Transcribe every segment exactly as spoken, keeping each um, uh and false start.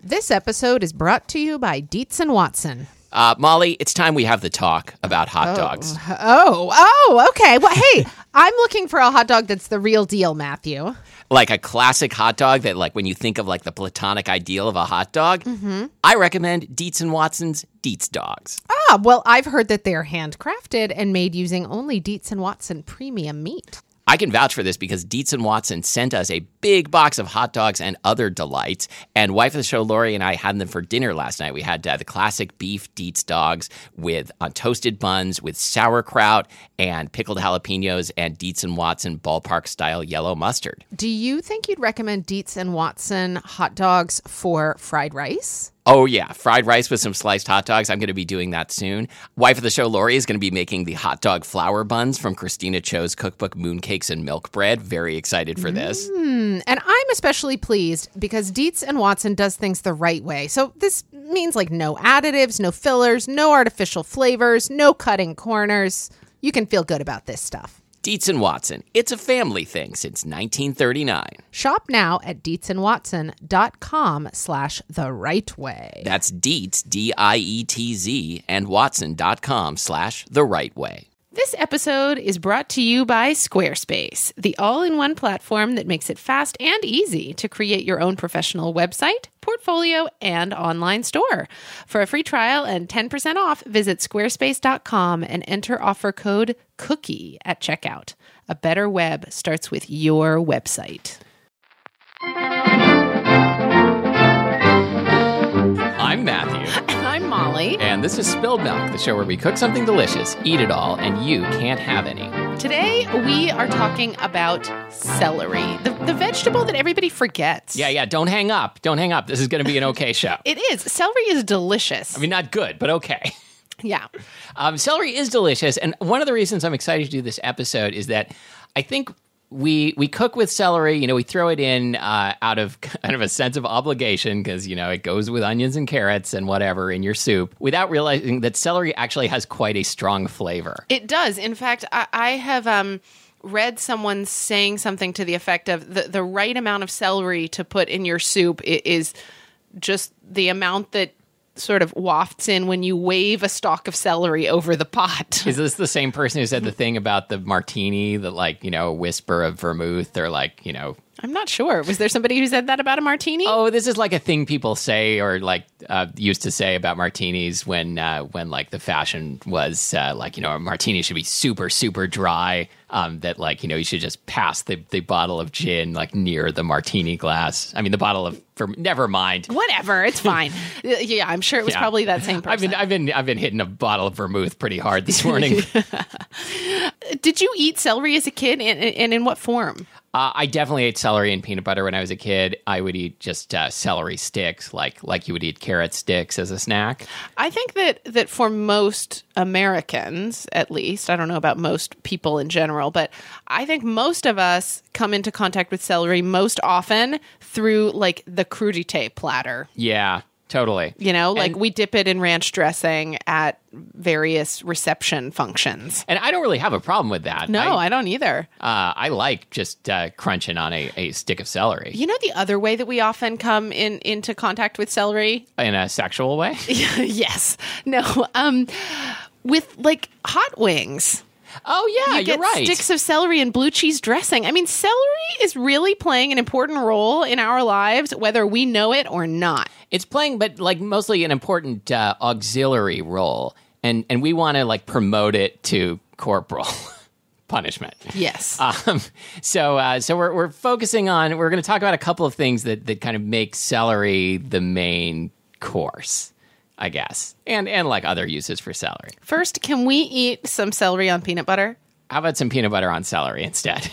This episode is brought to you by Dietz and Watson. Uh, Molly, it's time we have the talk about hot oh. dogs. Oh, oh, okay. Well, hey, I'm looking for a hot dog that's the real deal, Matthew. Like a classic hot dog that, like, when you think of, like, the platonic ideal of a hot dog, mm-hmm. I recommend Dietz and Watson's Dietz Dogs. Ah, well, I've heard that they're handcrafted and made using only Dietz and Watson premium meat. I can vouch for this because Dietz and Watson sent us a big box of hot dogs and other delights. And wife of the show, Lori, and I had them for dinner last night. We had uh, the classic beef Dietz dogs with uh, toasted buns with sauerkraut and pickled jalapenos and Dietz and Watson ballpark-style yellow mustard. Do you think you'd recommend Dietz and Watson hot dogs for fried rice? Oh, yeah. Fried rice with some sliced hot dogs. I'm going to be doing that soon. Wife of the show, Lori, is going to be making the hot dog flour buns from Christina Cho's cookbook, Mooncakes and Milk Bread. Very excited for this. Mm, and I'm especially pleased because Dietz and Watson does things the right way. So this means like no additives, no fillers, no artificial flavors, no cutting corners. You can feel good about this stuff. Dietz and Watson. It's a family thing since nineteen thirty-nine. Shop now at dietzandwatson.com slash the right way. That's Dietz, D I E T Z, and watson.com slash the right way. This episode is brought to you by Squarespace, the all-in-one platform that makes it fast and easy to create your own professional website, portfolio, and online store. For a free trial and ten percent off, visit squarespace dot com and enter offer code COOKIE at checkout. A better web starts with your website. I'm Matthew. And I'm Molly. And this is Spilled Milk, the show where we cook something delicious, eat it all, and you can't have any. Today, we are talking about celery, the, the vegetable that everybody forgets. Yeah, yeah, don't hang up. Don't hang up. This is going to be an okay show. It is. Celery is delicious. I mean, not good, but okay. Yeah. Um, celery is delicious, and one of the reasons I'm excited to do this episode is that I think we we cook with celery. You know, we throw it in uh, out of kind of a sense of obligation because, you know, it goes with onions and carrots and whatever in your soup without realizing that celery actually has quite a strong flavor. It does. In fact, I, I have um, read someone saying something to the effect of the, the right amount of celery to put in your soup is just the amount that sort of wafts in when you wave a stalk of celery over the pot. Is this the same person who said the thing about the martini, that, like, you know, a whisper of vermouth, or like, you know... I'm not sure. Was there somebody who said that about a martini? Oh, this is like a thing people say, or like uh, used to say about martinis when, uh, when like the fashion was uh, like, you know, a martini should be super, super dry. Um, that, like, you know, you should just pass the, the bottle of gin like near the martini glass. I mean, the bottle of, for, never mind. Whatever, it's fine. Yeah, I'm sure it was yeah. probably that same person. I've been, I've been, I've been hitting a bottle of vermouth pretty hard this morning. Did you eat celery as a kid, and, and in what form? Uh, I definitely ate celery and peanut butter when I was a kid. I would eat just uh, celery sticks, like like you would eat carrot sticks as a snack. I think that, that for most Americans, at least, I don't know about most people in general, but I think most of us come into contact with celery most often through, like, the crudité platter. Yeah, totally. You know, like and, we dip it in ranch dressing at various reception functions. And I don't really have a problem with that. No, I, I don't either. Uh, I like just uh, crunching on a, a stick of celery. You know the other way that we often come in into contact with celery? In a sexual way? Yes. No. Um, with, like, hot wings. Oh, yeah, you get you're right. Sticks of celery and blue cheese dressing. I mean, celery is really playing an important role in our lives, whether we know it or not. It's playing, but, like, mostly an important uh, auxiliary role. And, and we want to, like, promote it to corporal punishment. Yes. Um, so uh, so we're, we're focusing on, we're going to talk about a couple of things that, that kind of make celery the main course, I guess, and and like other uses for celery. First, can we eat some celery on peanut butter? How about some peanut butter on celery instead?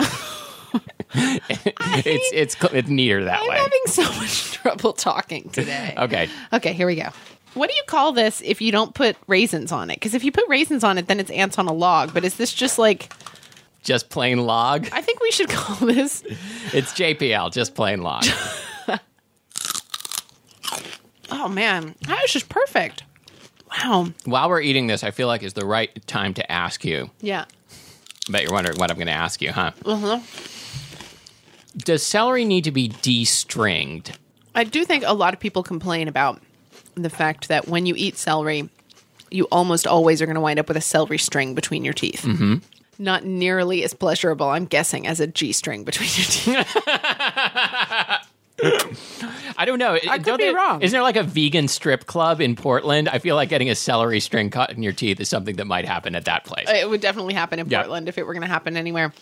it's it's it's neater that I'm way. I'm having so much trouble talking today. Okay. Okay, here we go. What do you call this if you don't put raisins on it? Because if you put raisins on it, then it's ants on a log. But is this just like... Just plain log? I think we should call this... It's J P L, just plain log. Oh, man. That was just perfect. Wow. While we're eating this, I feel like it's the right time to ask you. Yeah. I bet you're wondering what I'm going to ask you, huh? Uh-huh. Does celery need to be de-stringed? I do think a lot of people complain about the fact that when you eat celery, you almost always are going to wind up with a celery string between your teeth. Mm-hmm. Not nearly as pleasurable, I'm guessing, as a G-string between your teeth. I don't know. I could don't be they, wrong. Isn't there like a vegan strip club in Portland? I feel like getting a celery string caught in your teeth is something that might happen at that place. It would definitely happen in Yeah. Portland if it were going to happen anywhere.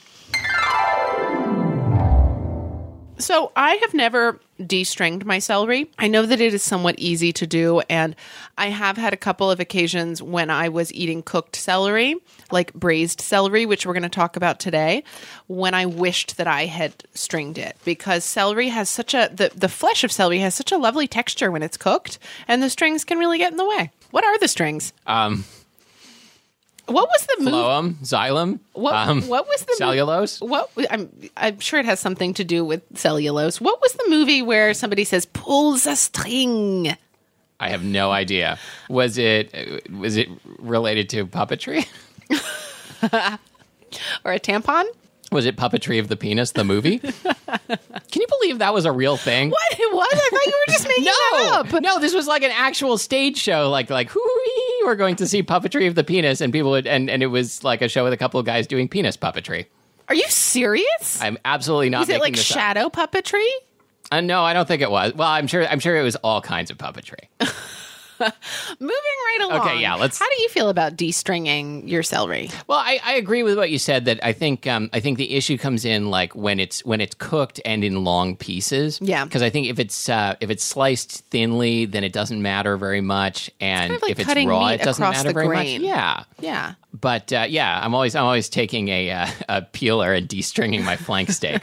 So I have never de-stringed my celery. I know that it is somewhat easy to do, and I have had a couple of occasions when I was eating cooked celery, like braised celery, which we're going to talk about today, when I wished that I had stringed it, because celery has such a the, the flesh of celery has such a lovely texture when it's cooked, and the strings can really get in the way. What are the strings? Um, What was the movie? phloem, xylem, What, um, what was the mo- cellulose. What I'm I'm sure it has something to do with cellulose. What was the movie where somebody says pull the string? I have no idea. Was it was it related to puppetry? Or a tampon? Was it Puppetry of the Penis, the movie? Can you believe that was a real thing? What it was? I thought you were just making that up. No, no, this was like an actual stage show, like like hoo-wee, we're going to see Puppetry of the Penis, and people would, and, and it was like a show with a couple of guys doing penis puppetry. Are you serious? I'm absolutely not Is it making like this up. shadow puppetry? Uh, no, I don't think it was. Well, I'm sure I'm sure it was all kinds of puppetry. Moving right along. Okay, yeah, let's- How do you feel about de-stringing your celery? Well, I, I agree with what you said. That I think um, I think the issue comes in like when it's when it's cooked and in long pieces. Yeah. Because I think if it's uh, if it's sliced thinly, then it doesn't matter very much, and kind of like if it's cutting raw, meat it doesn't across matter the very grain. much. Yeah. Yeah. But uh, yeah, I'm always I'm always taking a uh, a peeler and de-stringing my flank steak.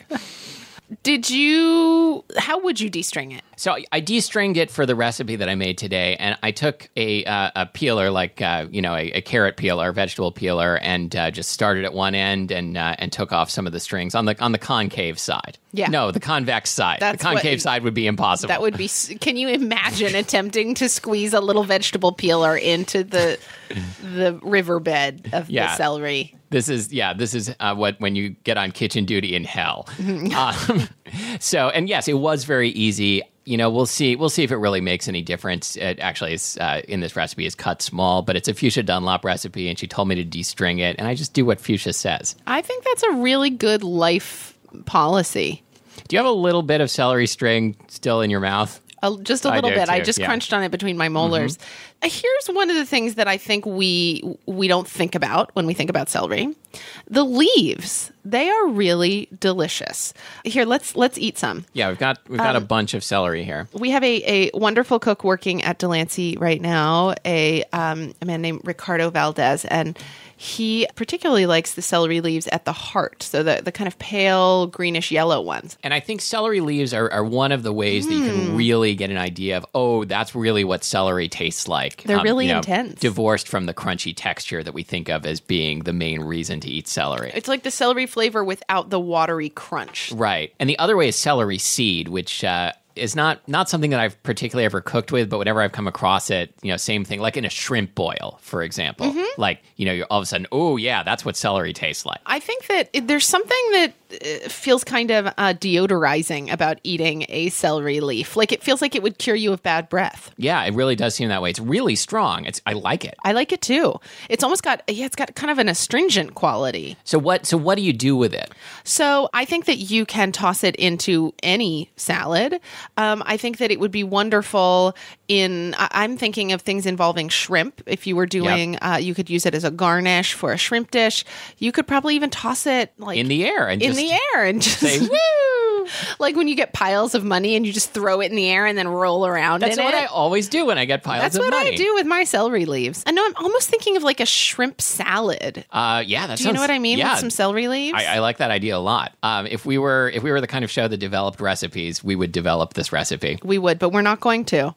Did you? How would you de-string it? So I- I de-stringed it for the recipe that I made today, and I took a uh, a peeler, like uh, you know, a, a carrot peeler, vegetable peeler, and uh, just started at one end and uh, and took off some of the strings on the on the concave side. Yeah. No, the convex side. That's the concave what- side would be impossible. That would be. Can you imagine attempting to squeeze a little vegetable peeler into the the riverbed of Yeah. the celery? This is yeah. This is uh, what when you get on kitchen duty in hell. um, so and yes, it was very easy. You know, we'll see. We'll see if it really makes any difference. It actually is uh, in this recipe is cut small, but it's a Fuchsia Dunlop recipe, and she told me to de-string it, and I just do what Fuchsia says. I think that's a really good life policy. Do you have a little bit of celery string still in your mouth? A, just a I little do bit. I too, just yeah. crunched on it between my molars. Uh, Here's one of the things that I think we we don't think about when we think about celery. The leaves, they are really delicious. Here, let's let's eat some. Yeah, we've got we've got Um, a bunch of celery here. We have a, a wonderful cook working at Delancey right now, a um, a man named Ricardo Valdez, and he particularly likes the celery leaves at the heart, so the, the kind of pale greenish yellow ones. And I think celery leaves are, are one of the ways that you Hmm. can really get an idea of, oh, that's really what celery tastes like. They're really you know, intense. Divorced from the crunchy texture that we think of as being the main reason to eat celery. It's like the celery flavor without the watery crunch. Right. And the other way is celery seed, which uh, is not not something that I've particularly ever cooked with, but whenever I've come across it, you know, same thing, like in a shrimp boil, for example. Mm-hmm. Like, you know, you're all of a sudden, oh, yeah, that's what celery tastes like. I think that it, there's something that uh, feels kind of uh, deodorizing about eating a celery leaf. Like it feels like it would cure you of bad breath. Yeah, it really does seem that way. It's really strong. It's I like it. I like it too. It's almost got yeah, it's got kind of an astringent quality. So what so what do you do with it? So I think that you can toss it into any salad. Um, I think that it would be wonderful in. I- I'm thinking of things involving shrimp. If you were doing, uh, you could use it as a garnish for a shrimp dish. You could probably even toss it like In the air and in just the air and just say, woo. Like when you get piles of money and you just throw it in the air and then roll around That's in what it. I always do when I get piles That's of what money. I do with my celery leaves. I know I'm almost thinking of like a shrimp salad. Uh, yeah, that Do sounds, you know what I mean? Yeah, With some celery leaves. I, I like that idea a lot. Um, if we were if we were the kind of show that developed recipes, we would develop this recipe. We would, but we're not going to.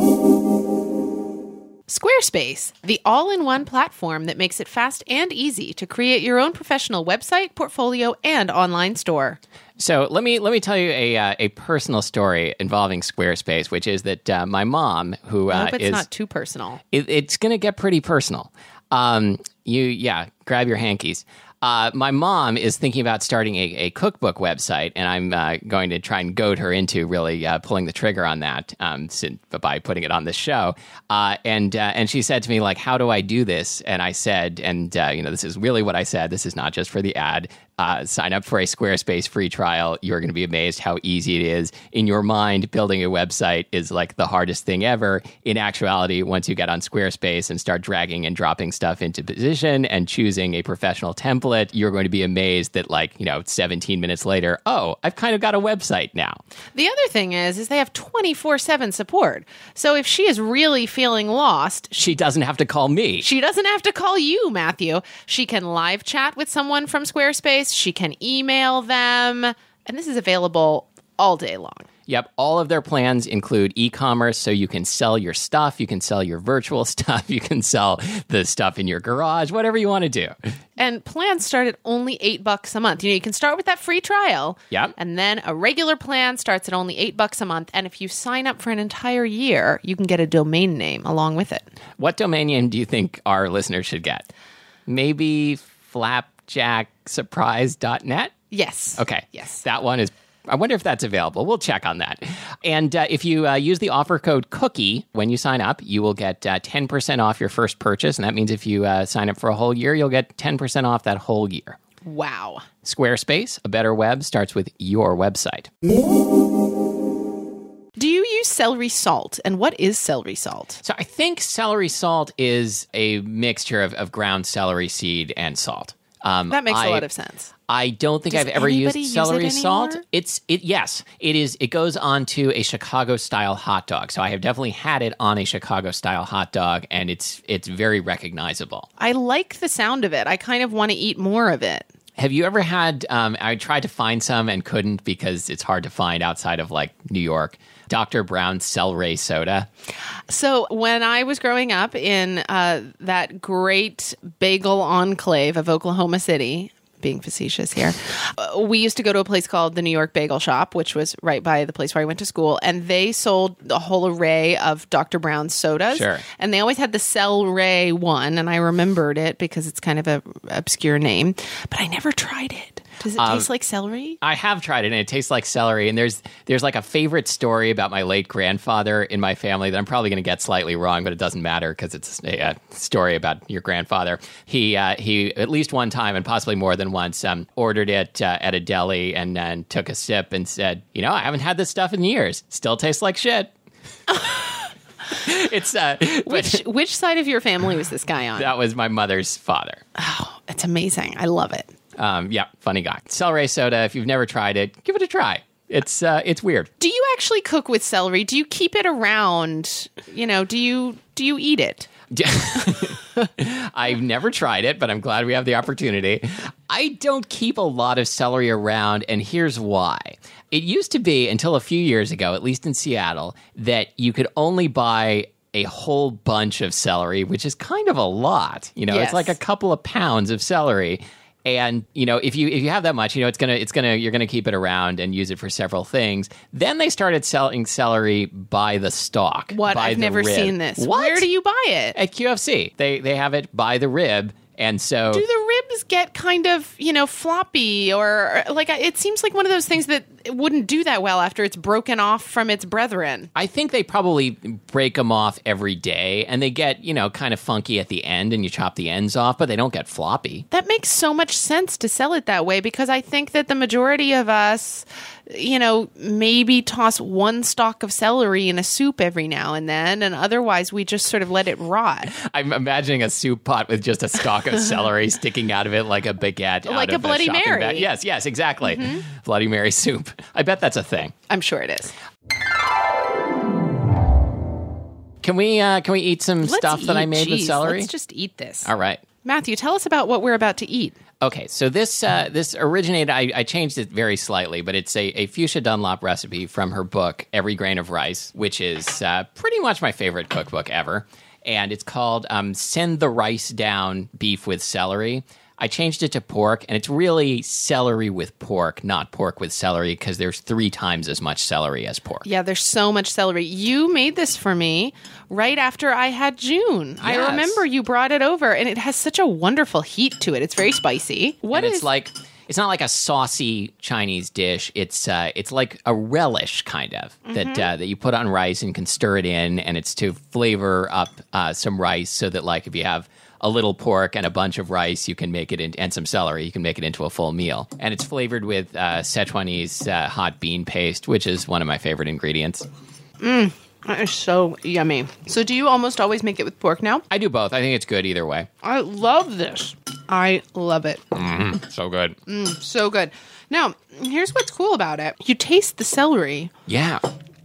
Squarespace, the all-in-one platform that makes it fast and easy to create your own professional website, portfolio, and online store. So let me let me tell you a uh, a personal story involving Squarespace, which is that uh, my mom, who I uh, hope it's is not too personal. it, it's going to get pretty personal. Um, you yeah, grab your hankies. Uh, my mom is thinking about starting a, a cookbook website, and I'm uh, going to try and goad her into really uh, pulling the trigger on that um, by putting it on the show. Uh, and uh, and she said to me, like, how do I do this? And I said, and uh, you know, this is really what I said. This is not just for the ad. Uh, sign up for a Squarespace free trial. You're going to be amazed how easy it is. In your mind, building a website is like the hardest thing ever. In actuality, once you get on Squarespace and start dragging and dropping stuff into position and choosing a professional template, you're going to be amazed that, like, you know, seventeen minutes later, oh, I've kind of got a website now. The other thing is, is they have twenty-four seven support. So if she is really feeling lost, she doesn't have to call me. She doesn't have to call you, Matthew. She can live chat with someone from Squarespace. She can email them. And this is available all day long. Yep. All of their plans include e-commerce, so you can sell your stuff. You can sell your virtual stuff. You can sell the stuff in your garage, whatever you want to do. And plans start at only eight bucks a month. You know, you can start with that free trial. Yep. And then a regular plan starts at only eight bucks a month. And if you sign up for an entire year, you can get a domain name along with it. What domain name do you think our listeners should get? Maybe flapjack surprise dot net? Yes. Okay. Yes. That one is, I wonder if that's available. We'll check on that. And uh, if you uh, use the offer code COOKIE when you sign up, you will get uh, ten percent off your first purchase. And that means if you uh, sign up for a whole year, you'll get ten percent off that whole year. Wow. Squarespace, a better web, starts with your website. Do you use celery salt? And what is celery salt? So I think celery salt is a mixture of, of ground celery seed and salt. Um, that makes I, a lot of sense. I don't think Does I've ever used use celery it salt. anymore? It's it yes, it is. It goes on to a Chicago style hot dog. So I have definitely had it on a Chicago style hot dog, and it's it's very recognizable. I like the sound of it. I kind of want to eat more of it. Have you ever had? Um, I tried to find some and couldn't because it's hard to find outside of like New York. Doctor Brown's Celery Soda. So when I was growing up in uh, that great bagel enclave of Oklahoma City, being facetious here, uh, we used to go to a place called the New York Bagel Shop, which was right by the place where I went to school, and they sold a whole array of Doctor Brown's sodas. Sure. And they always had the Celery one, and I remembered it because it's kind of a obscure name, but I never tried it. Does it Um, taste like celery? I have tried it, and it tastes like celery. And there's there's like a favorite story about my late grandfather in my family that I'm probably going to get slightly wrong, but it doesn't matter because it's a, a story about your grandfather. He uh, he at least one time, and possibly more than once, um, ordered it uh, at a deli and then took a sip and said, "You know, I haven't had this stuff in years. Still tastes like shit." It's uh, Which which side of your family was this guy on? That was my mother's father. Oh, it's amazing. I love it. Um, yeah, funny guy. Celery soda. If you've never tried it, give it a try. It's uh, it's weird. Do you actually cook with celery? Do you keep it around? You know, do you do you eat it? I've never tried it, but I'm glad we have the opportunity. I don't keep a lot of celery around, and here's why. It used to be, until a few years ago, at least in Seattle, that you could only buy a whole bunch of celery, which is kind of a lot. You know, Yes. it's like a couple of pounds of celery. And, you know, if you if you have that much, you know, it's gonna it's gonna you're gonna keep it around and use it for several things. Then they started selling celery by the stalk. What? by I've the never rib. seen this. What? Where do you buy it? At Q F C. They they have it by the rib, and so Do the ribs get kind of, you know, floppy, or like it seems like one of those things that it wouldn't do that well after it's broken off from its brethren. I think they probably break them off every day, and they get, you know, kind of funky at the end, and you chop the ends off, but they don't get floppy. That makes so much sense to sell it that way, because I think that the majority of us, you know, maybe toss one stalk of celery in a soup every now and then, and otherwise we just sort of let it rot. I'm imagining a soup pot with just a stalk of celery sticking out of it like a baguette. Like out a of Bloody shopping Mary. bag. Yes, yes, exactly. Mm-hmm. Bloody Mary soup. I bet that's a thing. I'm sure it is. Can we uh, can we eat some Let's stuff that eat. I made with Jeez, celery? Let's just eat this. All right. Matthew, tell us about what we're about to eat. Okay, so this uh, this originated, I, I changed it very slightly, but it's a, a Fuchsia Dunlop recipe from her book, Every Grain of Rice, which is uh, pretty much my favorite cookbook ever. And it's called um, Send the Rice Down Beef with Celery. I changed it to pork, and it's really celery with pork, not pork with celery, because there's three times as much celery as pork. Yeah, there's so much celery. You made this for me right after I had June. I Yes. remember you brought it over, and it has such a wonderful heat to it. It's very spicy. What and is it's like it's not like a saucy Chinese dish. It's uh, it's like a relish kind of Mm-hmm. that uh, that you put on rice and can stir it in, and it's to flavor up uh, some rice so that like if you have a little pork and a bunch of rice, you can make it in, and some celery, you can make it into a full meal. And it's flavored with uh, Sichuanese uh, hot bean paste, which is one of my favorite ingredients. That is so yummy. So do you almost always make it with pork now? I do both. I think it's good either way. I love this. I love it. So good. So good. Now, here's what's cool about it. You taste the celery, Yeah.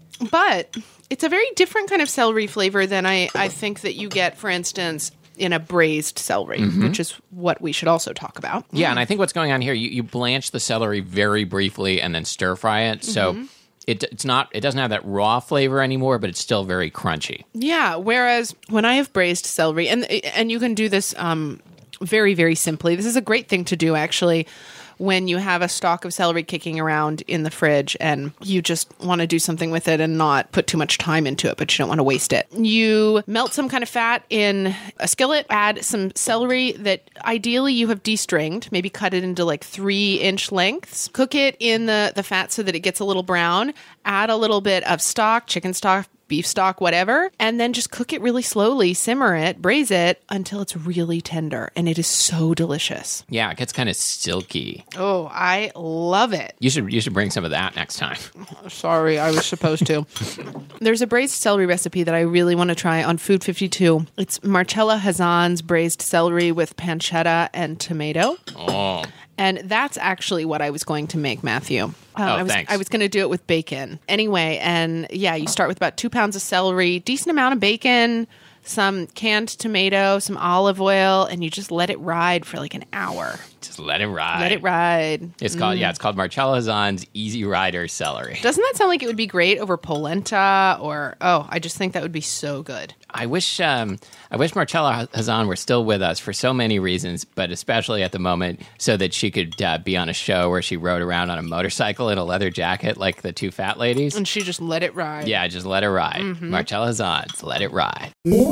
but it's a very different kind of celery flavor than I, I think that you get, for instance, in a braised celery, which is what we should also talk about. Yeah, and I think what's going on here, you, you blanch the celery very briefly and then stir fry it. So Mm-hmm. it, it's not, it doesn't have that raw flavor anymore, but it's still very crunchy. Yeah, whereas when I have braised celery, and and you can do this um, very, very simply. This is a great thing to do, actually, when you have a stalk of celery kicking around in the fridge and you just want to do something with it and not put too much time into it, but you don't want to waste it. You melt some kind of fat in a skillet, add some celery that ideally you have de-stringed, maybe cut it into like three inch lengths, cook it in the, the fat so that it gets a little brown, add a little bit of stock, chicken stock, beef stock, whatever, and then just cook it really slowly, simmer it, braise it until it's really tender, and it is so delicious. Yeah, it gets kind of silky. Oh, I love it. You should you should bring some of that next time. Sorry, I was supposed to. There's a braised celery recipe that I really want to try on Food fifty-two. It's Marcella Hazan's braised celery with pancetta and tomato. Oh. And that's actually what I was going to make, Matthew. Um, Oh, I was, thanks. I was going to do it with bacon. Anyway, and yeah, you start with about two pounds of celery, decent amount of bacon, some canned tomato, some olive oil, and you just let it ride for like an hour. Just let it ride. Let it ride. It's called yeah, it's called Marcella Hazan's Easy Rider Celery. Doesn't that sound like it would be great over polenta or, oh, I just think that would be so good. I wish um, I wish Marcella Hazan were still with us for so many reasons, but especially at the moment so that she could uh, be on a show where she rode around on a motorcycle in a leather jacket like the two fat ladies. And she just let it ride. Yeah, just let it ride. Marcella Hazan's Let It Ride.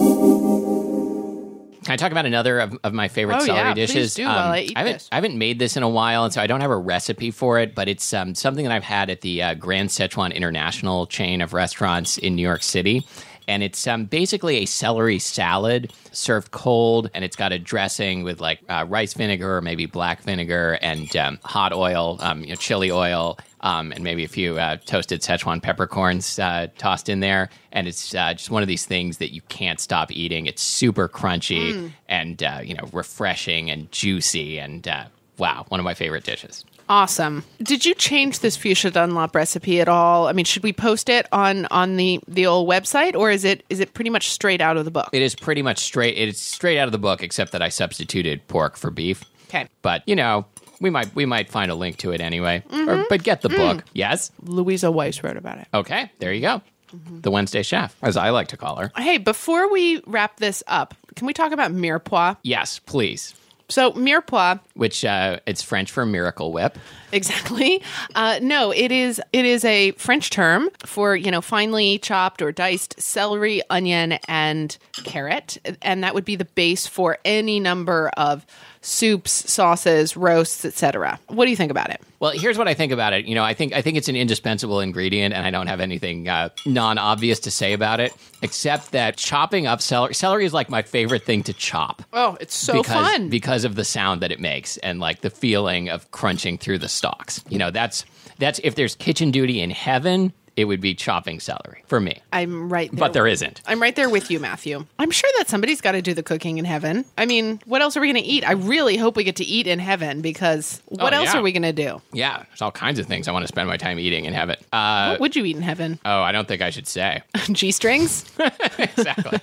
Can I talk about another of, of my favorite Oh, celery yeah, dishes? please do while I eat haven't, this. I haven't made this in a while, and so I don't have a recipe for it, but it's um, something that I've had at the uh, Grand Sichuan International chain of restaurants in New York City. And it's um, basically a celery salad served cold, and it's got a dressing with like uh, rice vinegar or maybe black vinegar and um, hot oil, um, you know, chili oil, um, and maybe a few uh, toasted Szechuan peppercorns uh, tossed in there. And it's uh, just one of these things that you can't stop eating. It's super crunchy and uh, you know refreshing and juicy, and uh, wow, one of my favorite dishes. Awesome. Did you change this fuchsia Dunlop recipe at all? I mean, should we post it on, on the, the old website, or is it is it pretty much straight out of the book? It is pretty much straight. It's straight out of the book, except that I substituted pork for beef. Okay. But you know, we might we might find a link to it anyway. Or, but get the book. Yes. Louisa Weiss wrote about it. Okay. There you go. The Wednesday Chef, as I like to call her. Hey, before we wrap this up, can we talk about mirepoix? Yes, please. So mirepoix, Which uh, it's French for Miracle Whip. exactly. Uh, no, it is it is a French term for, you know, finely chopped or diced celery, onion, and carrot, and that would be the base for any number of soups, sauces, roasts, et cetera. What do you think about it? Well, here's what I think about it. You know, I think I think it's an indispensable ingredient, and I don't have anything uh, non-obvious to say about it, except that chopping up celery. Celery is like my favorite thing to chop. Oh, it's so because, fun. because of the sound that it makes and like the feeling of crunching through the stalks. You know, that's that's if there's kitchen duty in heaven, it would be chopping celery for me. I'm right there. But there isn't. I'm right there with you, Matthew. I'm sure that somebody's got to do the cooking in heaven. I mean, what else are we going to eat? I really hope we get to eat in heaven, because what Oh, else yeah. are we going to do? Yeah, there's all kinds of things I want to spend my time eating in heaven. Uh, What would you eat in heaven? oh, I don't think I should say. G-strings? Exactly.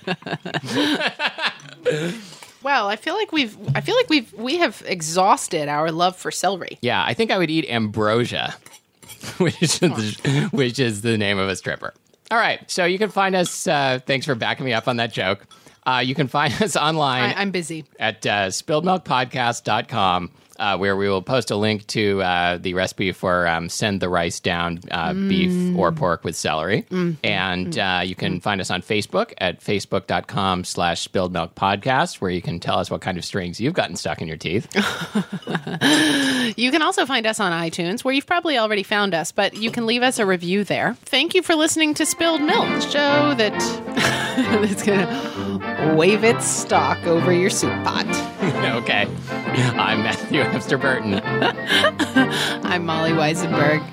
Well, I feel like we've I feel like we've we have exhausted our love for celery. Yeah, I think I would eat ambrosia, which is the, which is the name of a stripper. All right, so you can find us. Uh, thanks for backing me up on that joke. Uh, you can find us online. I, I'm busy. At uh, spilled milk podcast dot com. Uh, where we will post a link to uh, the recipe for um, send the rice down uh, mm. beef or pork with celery. Mm. And uh, you can mm. find us on Facebook at facebook.com slash spilled milk podcast, where you can tell us what kind of strings you've gotten stuck in your teeth. You can also find us on iTunes, where you've probably already found us, but you can leave us a review there. Thank you for listening to Spilled Milk, the show that that's going to wave its stock over your soup pot. Okay. I'm Matthew Webster Burton. I'm Molly Weisenberg.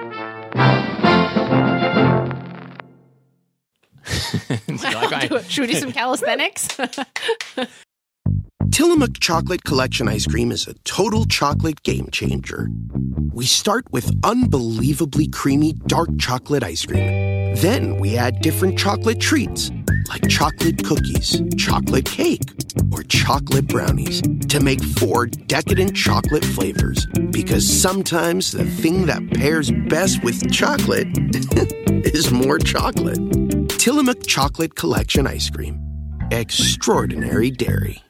like my... Should we do some calisthenics? Tillamook Chocolate Collection Ice Cream is a total chocolate game changer. We start with unbelievably creamy dark chocolate ice cream. Then we add different chocolate treats, like chocolate cookies, chocolate cake, or chocolate brownies, to make four decadent chocolate flavors. Because sometimes the thing that pairs best with chocolate is more chocolate. Tillamook Chocolate Collection Ice Cream. Extraordinary dairy.